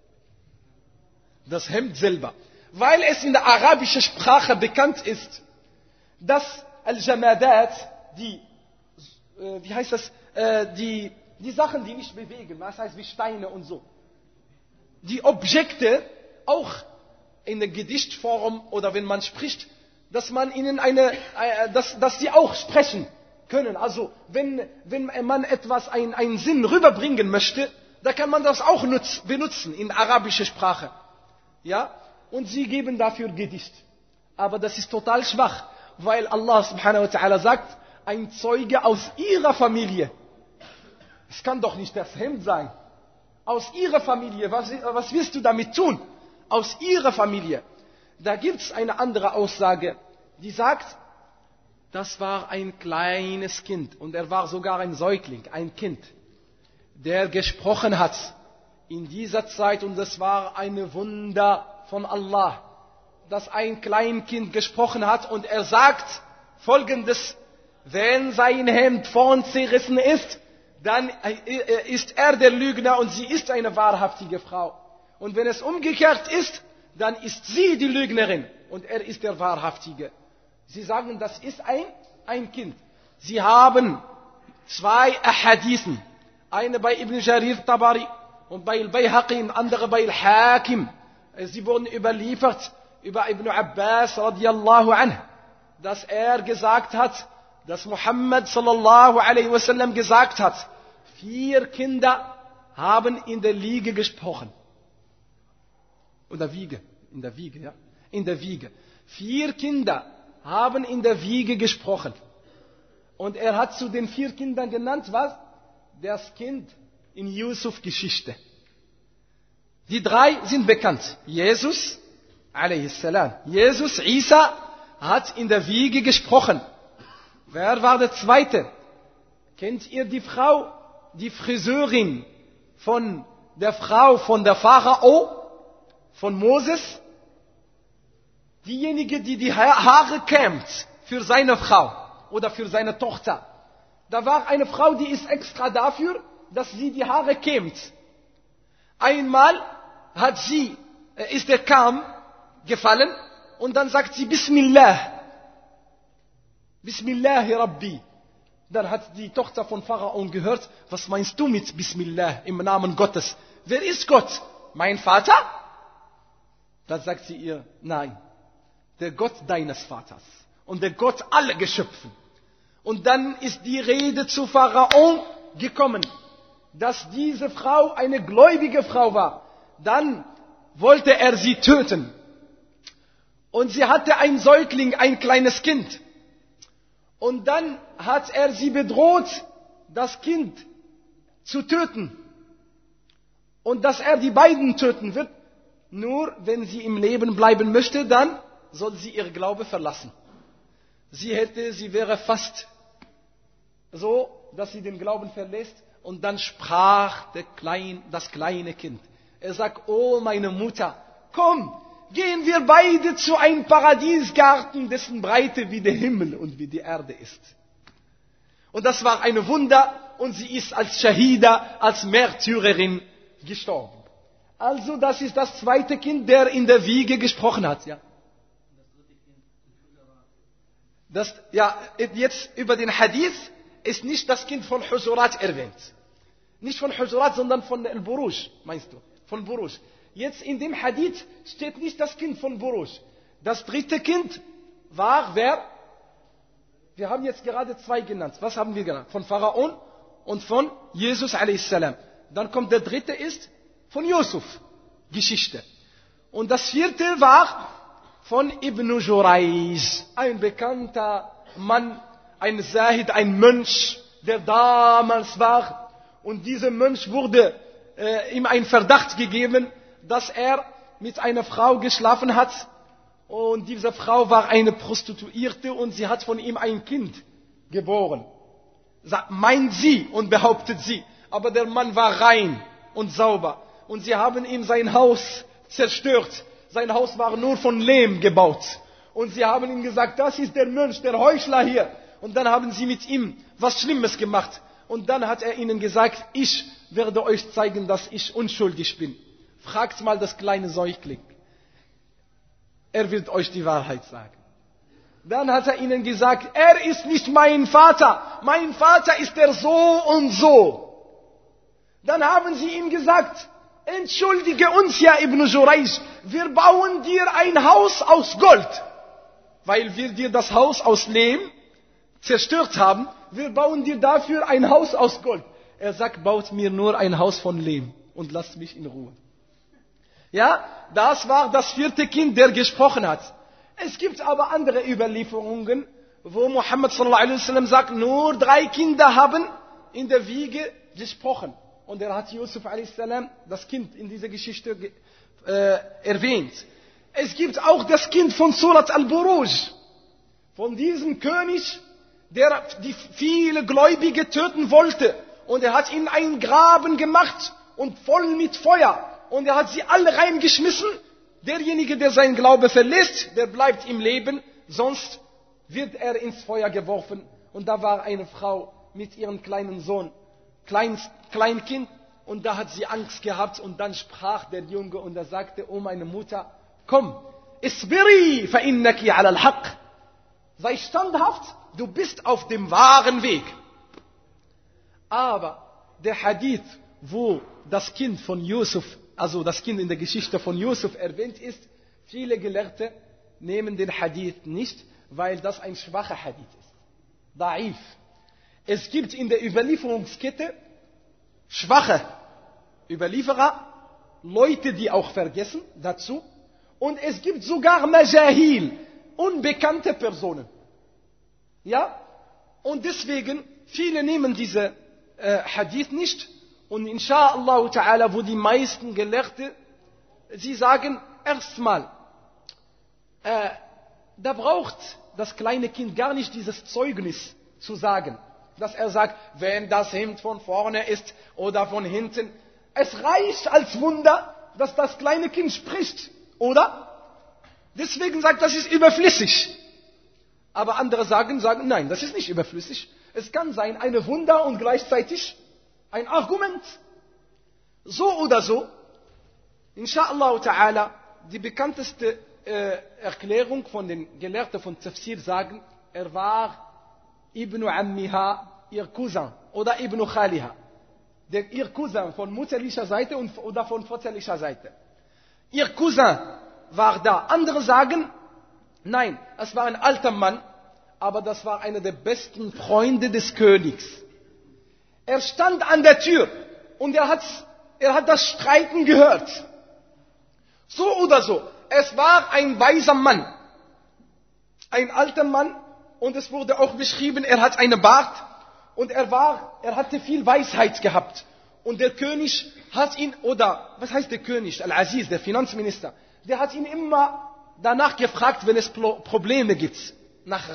Das Hemd selber. Weil es in der arabischen Sprache bekannt ist, dass Al-Jamadat, die, äh, wie heißt das, äh, die, die Sachen, die nicht bewegen, was heißt wie Steine und so, die Objekte auch in der Gedichtform oder wenn man spricht, dass man ihnen eine, äh, dass, dass sie auch sprechen können. Also wenn, wenn man etwas, ein, einen Sinn rüberbringen möchte, da kann man das auch nutz, benutzen in arabischer Sprache. Ja? Und sie geben dafür Gedicht. Aber das ist total schwach, weil Allah subhanahu wa ta'ala sagt, ein Zeuge aus ihrer Familie. Es kann doch nicht das Hemd sein. Aus ihrer Familie, was, was willst du damit tun? Aus ihrer Familie. Da gibt es eine andere Aussage, die sagt, das war ein kleines Kind und er war sogar ein Säugling, ein Kind, der gesprochen hat in dieser Zeit und es war eine Wunder von Allah, dass ein Kleinkind gesprochen hat und er sagt Folgendes, wenn sein Hemd vorn zerrissen ist, dann ist er der Lügner und sie ist eine wahrhaftige Frau. Und wenn es umgekehrt ist, dann ist sie die Lügnerin und er ist der Wahrhaftige. Sie sagen, das ist ein, ein Kind. Sie haben zwei Ahadithen. Eine bei Ibn Jarir Tabari und bei Al-Bayhaqi und andere bei Al-Hakim. Sie wurden überliefert über Ibn Abbas radiyallahu anhu, dass er gesagt hat, dass Muhammad sallallahu alaihi wasallam gesagt hat, vier Kinder haben in der Liege gesprochen. Oder Wiege, in der Wiege, ja. In der Wiege. Vier Kinder haben in der Wiege gesprochen. Und er hat zu den vier Kindern genannt, was? Das Kind in Yusuf Geschichte. Die drei sind bekannt. Jesus, alayhis salam. Jesus, Isa, hat in der Wiege gesprochen. Wer war der Zweite? Kennt ihr die Frau, die Friseurin von der Frau von der Pharao, von Moses? Diejenige, die die Haare kämmt für seine Frau oder für seine Tochter. Da war eine Frau, die ist extra dafür, dass sie die Haare kämmt. Einmal hat sie, ist der Kamm gefallen und dann sagt sie Bismillah. Bismillahi Rabbi. Dann hat die Tochter von Pharao gehört, was meinst du mit Bismillah im Namen Gottes? Wer ist Gott? Mein Vater? Dann sagt sie ihr, nein, der Gott deines Vaters und der Gott aller Geschöpfen. Und dann ist die Rede zu Pharao gekommen, dass diese Frau eine gläubige Frau war. Dann wollte er sie töten. Und sie hatte ein Säugling, ein kleines Kind. Und dann hat er sie bedroht, das Kind zu töten. Und dass er die beiden töten wird. Nur wenn sie im Leben bleiben möchte, dann soll sie ihr Glaube verlassen. Sie hätte, sie wäre fast so, dass sie den Glauben verlässt. Und dann sprach der Klein, das kleine Kind. Er sagt, oh meine Mutter, komm, gehen wir beide zu einem Paradiesgarten, dessen Breite wie der Himmel und wie die Erde ist. Und das war ein Wunder und sie ist als Shahida, als Märtyrerin gestorben. Also das ist das zweite Kind, der in der Wiege gesprochen hat. Ja. Das, ja, jetzt über den Hadith ist nicht das Kind von Hujurat erwähnt. Nicht von Hujurat, sondern von Al-Buruj, meinst du? Von Buruj. Jetzt in dem Hadith steht nicht das Kind von Buruj. Das dritte Kind war wer? Wir haben jetzt gerade zwei genannt. Was haben wir genannt? Von Pharaon und von Jesus a s. Dann kommt der dritte ist von Yusuf. Geschichte. Und das vierte war von Ibn Jurayj. Ein bekannter Mann, ein Zahid, ein Mönch, der damals war. Und dieser Mönch wurde äh, ihm einen Verdacht gegeben, dass er mit einer Frau geschlafen hat. Und diese Frau war eine Prostituierte und sie hat von ihm ein Kind geboren. Meint sie und behauptet sie. Aber der Mann war rein und sauber. Und sie haben ihm sein Haus zerstört. Sein Haus war nur von Lehm gebaut. Und sie haben ihm gesagt, das ist der Mönch, der Heuchler hier. Und dann haben sie mit ihm was Schlimmes gemacht. Und dann hat er ihnen gesagt, ich werde euch zeigen, dass ich unschuldig bin. Fragt mal das kleine Säugling. Er wird euch die Wahrheit sagen. Dann hat er ihnen gesagt, er ist nicht mein Vater. Mein Vater ist der so und so. Dann haben sie ihm gesagt, entschuldige uns ja Ibn Jurayj, wir bauen dir ein Haus aus Gold. Weil wir dir das Haus aus Lehm zerstört haben, wir bauen dir dafür ein Haus aus Gold. Er sagt, baut mir nur ein Haus von Lehm und lasst mich in Ruhe. Ja, das war das vierte Kind, der gesprochen hat. Es gibt aber andere Überlieferungen, wo Muhammad sallallahu alaihi wasallam sagt, nur drei Kinder haben in der Wiege gesprochen. Und er hat Yusuf alaihi salam, das Kind in dieser Geschichte äh, erwähnt. Es gibt auch das Kind von Surat al-Buruj, von diesem König, der die viele Gläubige töten wollte. Und er hat ihnen einen Graben gemacht und voll mit Feuer. Und er hat sie alle reingeschmissen. Derjenige, der seinen Glaube verlässt, der bleibt im Leben, sonst wird er ins Feuer geworfen. Und da war eine Frau mit ihrem kleinen Sohn, klein, Kleinkind, und da hat sie Angst gehabt. Und dann sprach der Junge und er sagte, oh meine Mutter, komm, isbiri fa innaki ala al-haq. Sei standhaft, du bist auf dem wahren Weg. Aber der Hadith, wo das Kind von Yusuf, also das Kind in der Geschichte von Yusuf erwähnt ist, viele Gelehrte nehmen den Hadith nicht, weil das ein schwacher Hadith ist. Da'if. Es gibt in der Überlieferungskette schwache Überlieferer, Leute, die auch vergessen dazu, und es gibt sogar Majahil, unbekannte Personen. Ja? Und deswegen, viele nehmen diese äh, Hadith nicht. Und inshallah ta'ala, wo die meisten Gelehrte, sie sagen, erstmal, äh, da braucht das kleine Kind gar nicht dieses Zeugnis zu sagen. Dass er sagt, wenn das Hemd von vorne ist oder von hinten. Es reicht als Wunder, dass das kleine Kind spricht, oder? Deswegen sagt, das ist überflüssig. Aber andere sagen, sagen, nein, das ist nicht überflüssig. Es kann sein, eine Wunder und gleichzeitig ein Argument. So oder so, inshallah ta'ala, die bekannteste äh, Erklärung von den Gelehrten von Tafsir sagen, er war Ibn Ammiha, ihr Cousin, oder Ibn Khaliha, der, ihr Cousin von mutterlicher Seite und, oder von väterlicher Seite. Ihr Cousin war da. Andere sagen, nein, es war ein alter Mann, aber das war einer der besten Freunde des Königs. Er stand an der Tür und er hat, er hat das Streiten gehört. So oder so. Es war ein weiser Mann. Ein alter Mann, und es wurde auch beschrieben, er hat einen Bart und er war, er hatte viel Weisheit gehabt. Und der König hat ihn, oder was heißt der König? Al-Aziz, der Finanzminister, der hat ihn immer danach gefragt, wenn es Probleme gibt. Nach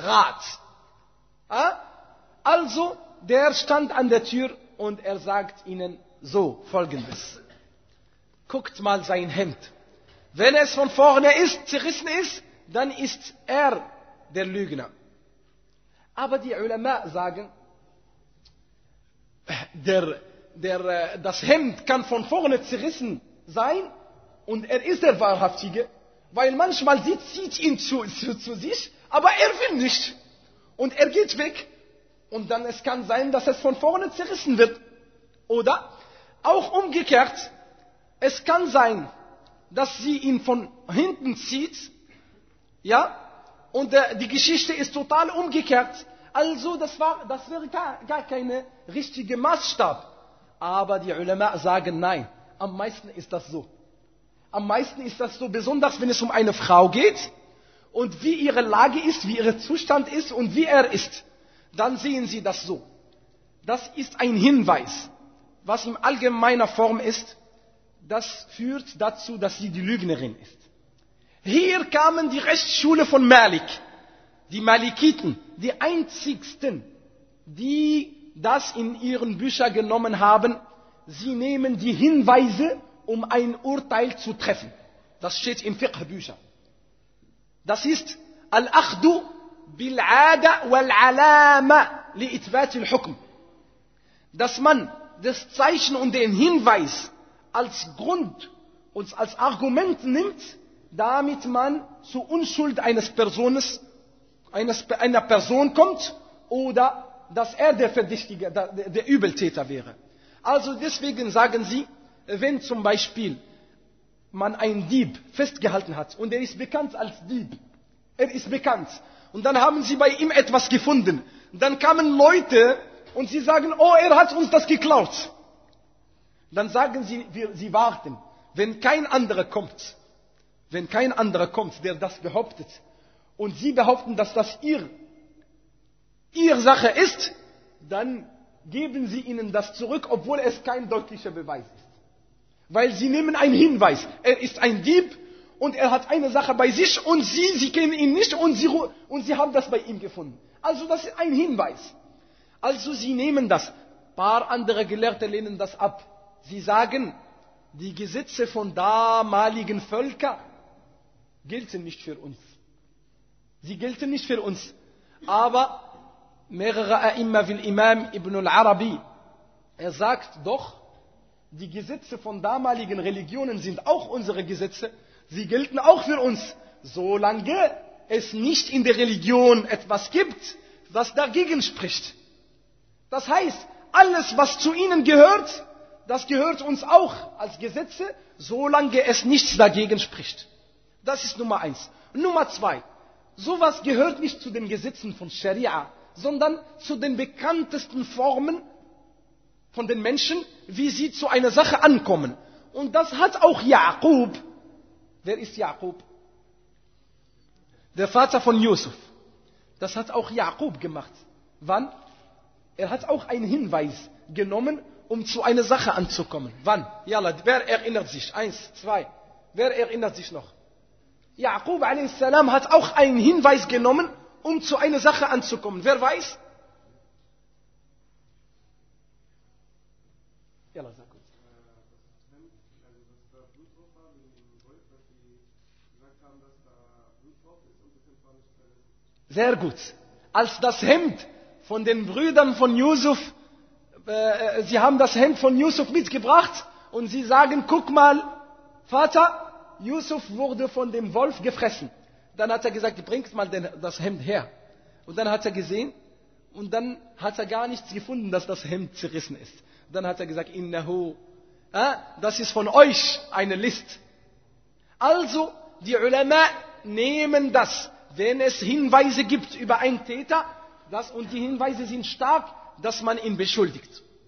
Rat. Also, der stand an der Tür und er sagt ihnen so Folgendes. Guckt mal sein Hemd. Wenn es von vorne ist, zerrissen ist, dann ist er der Lügner. Aber die Ulama sagen, der, der, das Hemd kann von vorne zerrissen sein und er ist der Wahrhaftige, weil manchmal sie zieht ihn zu, zu, zu sich, aber er will nicht. Und er geht weg. Und dann es kann sein, dass es von vorne zerrissen wird. Oder auch umgekehrt, es kann sein, dass sie ihn von hinten zieht, ja, und der, die Geschichte ist total umgekehrt. Also das, war, das wäre gar, gar keine richtige Maßstab. Aber die Ulama sagen nein, am meisten ist das so. Am meisten ist das so, besonders wenn es um eine Frau geht und wie ihre Lage ist, wie ihr Zustand ist und wie er ist. Dann sehen Sie das so. Das ist ein Hinweis was in allgemeiner Form ist, das führt dazu, dass sie die Lügnerin ist. Hier kamen die Rechtsschule von Malik, die Malikiten, die einzigsten, die das in ihren Büchern genommen haben. Sie nehmen die Hinweise, um ein Urteil zu treffen. Das steht in Fiqh-Büchern. Das ist Al-Akhdu bil-Ada wal-Alama li-Ithbat al-Hukm. Dass man das Zeichen und den Hinweis als Grund und als Argument nimmt, damit man zur Unschuld eines Persones, eines, einer Person kommt oder dass er der Verdächtige, der, der Übeltäter wäre. Also deswegen sagen sie, wenn zum Beispiel man einen Dieb festgehalten hat und er ist bekannt als Dieb, er ist bekannt und dann haben sie bei ihm etwas gefunden, dann kamen Leute und sie sagen, oh, er hat uns das geklaut. Dann sagen sie, wir, sie warten, wenn kein anderer kommt, wenn kein anderer kommt, der das behauptet und sie behaupten, dass das ihr, ihr Sache ist, dann geben sie ihnen das zurück, obwohl es kein deutlicher Beweis ist. Weil sie nehmen einen Hinweis, er ist ein Dieb und er hat eine Sache bei sich und sie, sie kennen ihn nicht und sie, und sie haben das bei ihm gefunden. Also das ist ein Hinweis. Also sie nehmen das. Ein paar andere Gelehrte lehnen das ab. Sie sagen, die Gesetze von damaligen Völkern gelten nicht für uns. Sie gelten nicht für uns. Aber mehrere A'imma wie Imam Ibn al-Arabi, er sagt doch, die Gesetze von damaligen Religionen sind auch unsere Gesetze. Sie gelten auch für uns, solange es nicht in der Religion etwas gibt, was dagegen spricht. Das heißt, alles, was zu ihnen gehört, das gehört uns auch als Gesetze, solange es nichts dagegen spricht. Das ist Nummer eins. Nummer zwei. Sowas gehört nicht zu den Gesetzen von Scharia, sondern zu den bekanntesten Formen von den Menschen, wie sie zu einer Sache ankommen. Und das hat auch Jaqub. Wer ist Jaqub? Der Vater von Yusuf. Das hat auch Jaqub gemacht. Wann? Er hat auch einen Hinweis genommen, um zu einer Sache anzukommen. Wann? Yalla, wer erinnert sich? Eins, zwei. Wer erinnert sich noch? Jaqub a s. hat auch einen Hinweis genommen, um zu einer Sache anzukommen. Wer weiß? Yalla, sag uns. Sehr gut. Als das Hemd von den Brüdern von Yusuf, äh, sie haben das Hemd von Yusuf mitgebracht und sie sagen, guck mal, Vater, Yusuf wurde von dem Wolf gefressen. Dann hat er gesagt, bringt mal den, das Hemd her. Und dann hat er gesehen und dann hat er gar nichts gefunden, dass das Hemd zerrissen ist. Dann hat er gesagt, innahu, äh, das ist von euch eine List. Also, die Ulama nehmen das, wenn es Hinweise gibt über einen Täter, das, und die Hinweise sind stark, dass man ihn beschuldigt.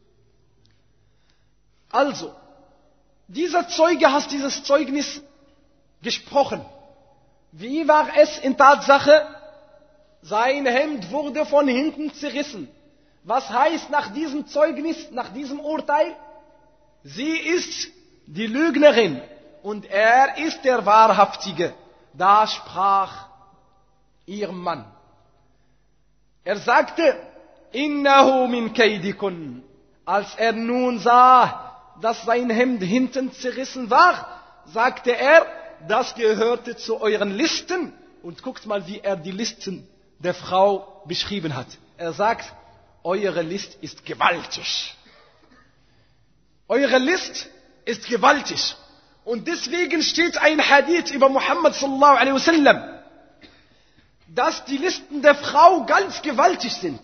Also, dieser Zeuge hat dieses Zeugnis gesprochen. Wie war es in Tatsache? Sein Hemd wurde von hinten zerrissen. Was heißt nach diesem Zeugnis, nach diesem Urteil? Sie ist die Lügnerin und er ist der Wahrhaftige. Da sprach ihr Mann. Er sagte, innahu min kaydikun. Als er nun sah, dass sein Hemd hinten zerrissen war, sagte er, das gehörte zu euren Listen. Und guckt mal, wie er die Listen der Frau beschrieben hat. Er sagt, eure List ist gewaltig. Eure List ist gewaltig. Und deswegen steht ein Hadith über Muhammad sallallahu alaihi wasallam, dass die Listen der Frau ganz gewaltig sind.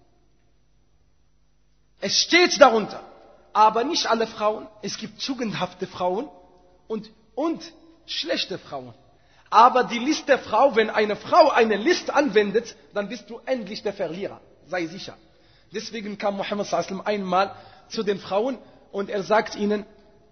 Es steht darunter, aber nicht alle Frauen. Es gibt tugendhafte Frauen und, und schlechte Frauen. Aber die List der Frau, wenn eine Frau eine List anwendet, dann bist du endlich der Verlierer. Sei sicher. Deswegen kam Muhammad sallallahu alaihi wasallam einmal zu den Frauen und er sagt ihnen,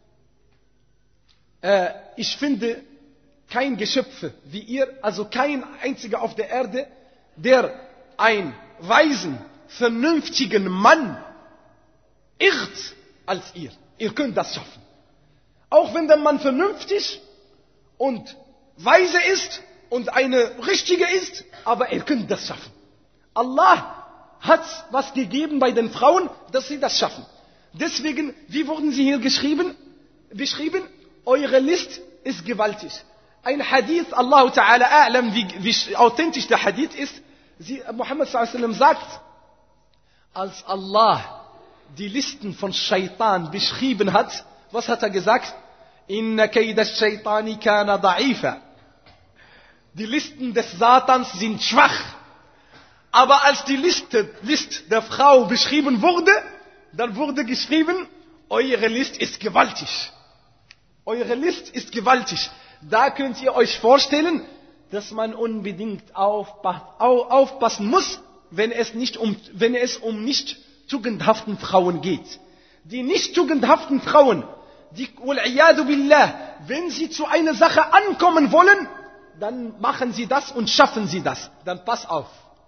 äh, ich finde kein Geschöpfe wie ihr, also kein einziger auf der Erde, der einen weisen, vernünftigen Mann irrt als ihr. Ihr könnt das schaffen. Auch wenn der Mann vernünftig und weise ist und eine richtige ist, aber ihr könnt das schaffen. Allah hat was gegeben bei den Frauen, dass sie das schaffen. Deswegen, wie wurden sie hier geschrieben? Beschrieben? Eure List ist gewaltig. Ein Hadith, Allah Ta'ala a'lam, wie, wie authentisch der Hadith ist. Sie, Muhammad sallallahu alaihi wasallam sagt, als Allah die Listen von Shaitan beschrieben hat, was hat er gesagt? Inna kayda shaitani kana da'ifa. Die Listen des Satans sind schwach. Aber als die Liste, List der Frau beschrieben wurde, dann wurde geschrieben, eure List ist gewaltig. Eure List ist gewaltig. Da könnt ihr euch vorstellen, dass man unbedingt aufpa- au- aufpassen muss, wenn es, nicht um, wenn es um nicht tugendhaften Frauen geht. Die nicht tugendhaften Frauen, die, wal-iyadu billah, wenn sie zu einer Sache ankommen wollen, dann machen sie das und schaffen sie das. Dann pass auf.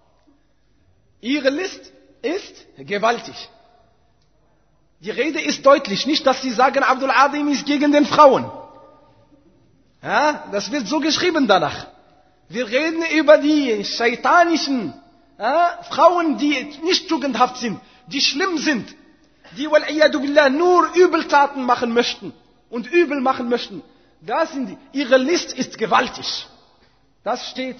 Ihre List ist gewaltig. Die Rede ist deutlich. Nicht, dass sie sagen, Abdul Adim ist gegen den Frauen. Ja, das wird so geschrieben danach. Wir reden über die shaitanischen ja, Frauen, die nicht tugendhaft sind, die schlimm sind, die wal-iyadu billah nur Übeltaten machen möchten und übel machen möchten. Das sind die. Ihre List ist gewaltig. Das steht.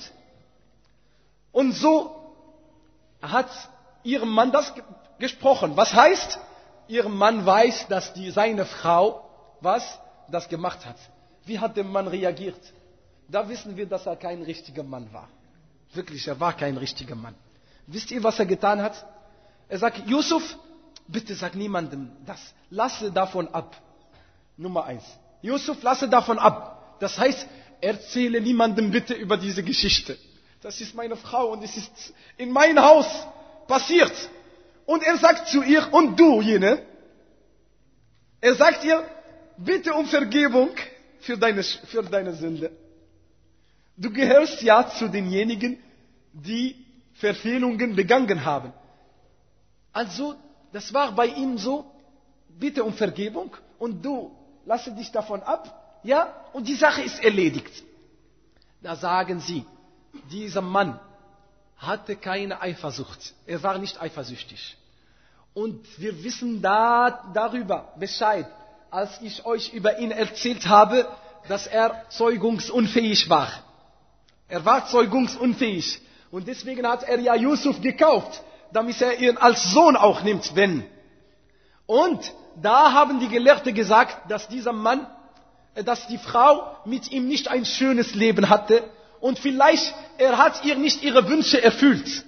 Und so hat ihrem Mann das ge- gesprochen. Was heißt? Ihr Mann weiß, dass die, seine Frau was das gemacht hat. Wie hat der Mann reagiert? Da wissen wir, dass er kein richtiger Mann war. Wirklich, er war kein richtiger Mann. Wisst ihr, was er getan hat? Er sagt, Yusuf, bitte sag niemandem das. Lasse davon ab. Nummer eins. Yusuf, lasse davon ab. Das heißt, erzähle niemandem bitte über diese Geschichte. Das ist meine Frau und es ist in mein Haus passiert. Und er sagt zu ihr, und du, jene, er sagt ihr, bitte um Vergebung für deine, für deine Sünde. Du gehörst ja zu denjenigen, die Verfehlungen begangen haben. Also, das war bei ihm so, bitte um Vergebung und du, lasse dich davon ab, ja, und die Sache ist erledigt. Da sagen sie, dieser Mann hatte keine Eifersucht. Er war nicht eifersüchtig. Und wir wissen da, darüber Bescheid, als ich euch über ihn erzählt habe, dass er zeugungsunfähig war. Er war zeugungsunfähig. Und deswegen hat er ja Yusuf gekauft, damit er ihn als Sohn auch nimmt, wenn. Und da haben die Gelehrten gesagt, dass dieser Mann, dass die Frau mit ihm nicht ein schönes Leben hatte und vielleicht er hat ihr nicht ihre Wünsche erfüllt.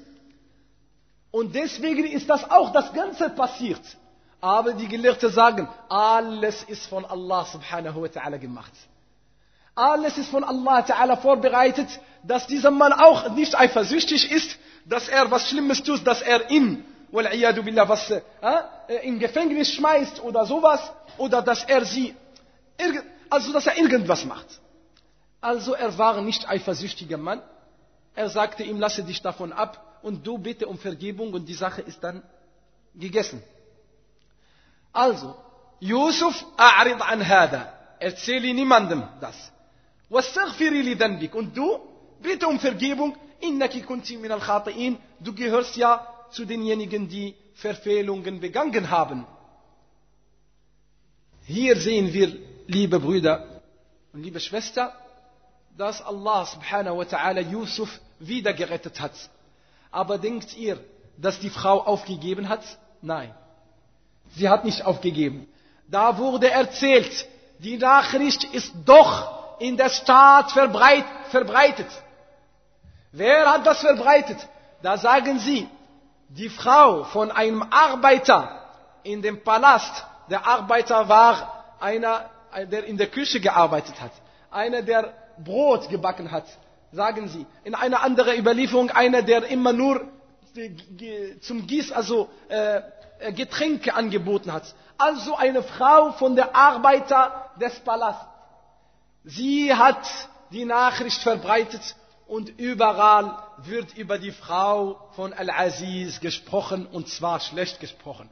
Und deswegen ist das auch das Ganze passiert. Aber die Gelehrten sagen, alles ist von Allah subhanahu wa ta'ala gemacht. Alles ist von Allah ta'ala vorbereitet, dass dieser Mann auch nicht eifersüchtig ist, dass er was Schlimmes tut, dass er ihn, wal-iyadu billah, was äh, in Gefängnis schmeißt oder sowas, oder dass er sie, also dass er irgendwas macht. Also er war nicht eifersüchtiger Mann. Er sagte ihm, lasse dich davon ab und du bitte um Vergebung und die Sache ist dann gegessen. Also, Yusuf, a'rid an hada. Erzähle niemandem das. Wastaghfiri li dhanbik. Und du, bitte um Vergebung. Innaki kunti min al-khati'in. Du gehörst ja zu denjenigen, die Verfehlungen begangen haben. Hier sehen wir, liebe Brüder und liebe Schwestern, dass Allah subhanahu wa ta'ala Yusuf wieder gerettet hat. Aber denkt ihr, dass die Frau aufgegeben hat? Nein. Sie hat nicht aufgegeben. Da wurde erzählt, die Nachricht ist doch in der Stadt verbreit, verbreitet. Wer hat das verbreitet? Da sagen sie, die Frau von einem Arbeiter in dem Palast. Der Arbeiter war einer, der in der Küche gearbeitet hat. Einer, der Brot gebacken hat, sagen sie. In einer anderen Überlieferung, einer, der immer nur zum Gieß, also äh, Getränke angeboten hat. Also eine Frau von der Arbeiter des Palastes. Sie hat die Nachricht verbreitet und überall wird über die Frau von Al-Aziz gesprochen und zwar schlecht gesprochen.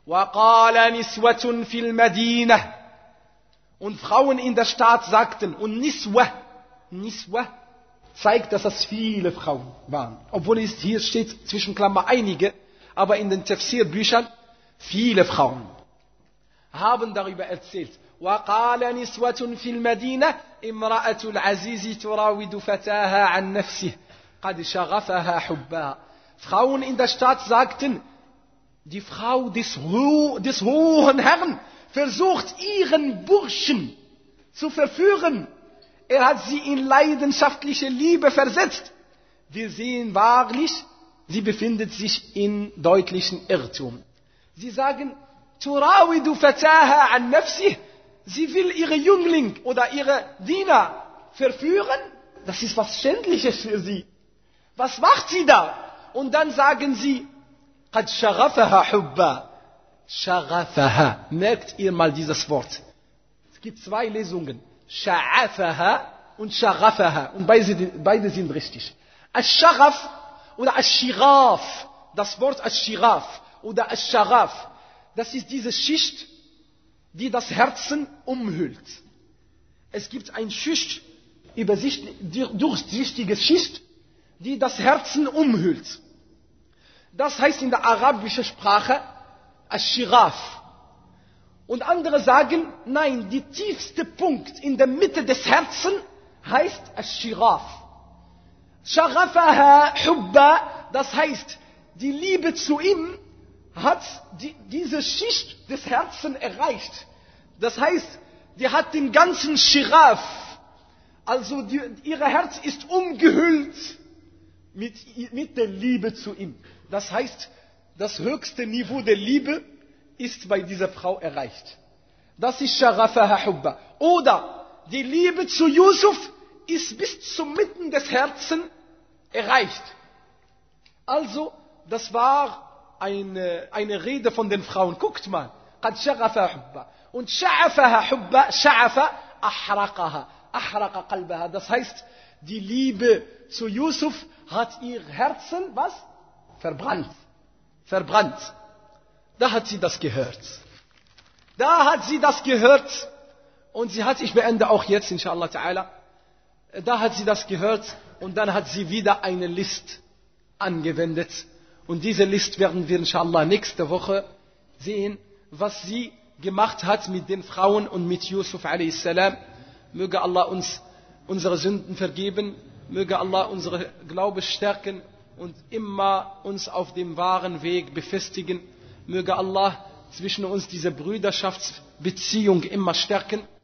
وَقَالَ نِسْوَةٌ فِي الْمَدِينَةِ Und Frauen in der Stadt sagten, und Niswa, Niswa zeigt, dass es viele Frauen waren. Obwohl es hier steht zwischen Klammer einige, aber in den Tafsir-Büchern viele Frauen haben darüber erzählt. وَقَالَ نِسْوَةٌ فِي الْمَدِينَةِ امْرَأَةُ الْعَزِيزِ تُرَاوِدُ فَتَاهَا عَنْ نَفْسِهِ قَدْ شَغَفَهَا حُبًّا. Frauen in der Stadt sagten, die Frau des, Ho- des hohen Herrn versucht, ihren Burschen zu verführen. Er hat sie in leidenschaftliche Liebe versetzt. Wir sehen wahrlich, sie befindet sich in deutlichen Irrtum. Sie sagen, Turawidu fataha an nafsih. Sie will ihre Jüngling oder ihre Diener verführen. Das ist was Schändliches für sie. Was macht sie da? Und dann sagen sie, قد شغفها حبا. شغفها. Merkt ihr mal dieses Wort. Es gibt zwei Lesungen. Sha'afaha und Shaghafaha. Und beide, beide sind richtig. Ash-Shaghaf oder Ash-Shiraf. Das Wort Ash-Shiraf oder Ash-Shaghaf. Das ist diese Schicht, die das Herzen umhüllt. Es gibt eine Schicht, durchsichtige Schicht, die das Herzen umhüllt. Das heißt in der arabischen Sprache Ash-Shiraf. Und andere sagen, nein, der tiefste Punkt in der Mitte des Herzens heißt Ash-Shiraf. Shaghafaha hubba, das heißt, die Liebe zu ihm hat die, diese Schicht des Herzens erreicht. Das heißt, die hat den ganzen Shiraf, also die, ihr Herz ist umgehüllt mit, mit der Liebe zu ihm. Das heißt, das höchste Niveau der Liebe ist bei dieser Frau erreicht. Das ist Shaghafaha hubba. Oder die Liebe zu Yusuf ist bis zum Mitten des Herzens erreicht. Also, das war eine, eine Rede von den Frauen. Guckt mal. قد شغفها حبا. Und شعفها حبا. شعف أحرقها. أحرق قلبها. Das heißt, die Liebe zu Yusuf hat ihr Herzen, was? Verbrannt. Verbrannt. Da hat sie das gehört. Da hat sie das gehört. Und sie hat, ich beende auch jetzt, inshallah ta'ala. Da hat sie das gehört. Und dann hat sie wieder eine List angewendet. Und diese List werden wir inshallah nächste Woche sehen, was sie gemacht hat mit den Frauen und mit Yusuf alayhi salam. Möge Allah uns unsere Sünden vergeben, möge Allah unsere Glaube stärken und immer uns auf dem wahren Weg befestigen. Möge Allah zwischen uns diese Brüderschaftsbeziehung immer stärken.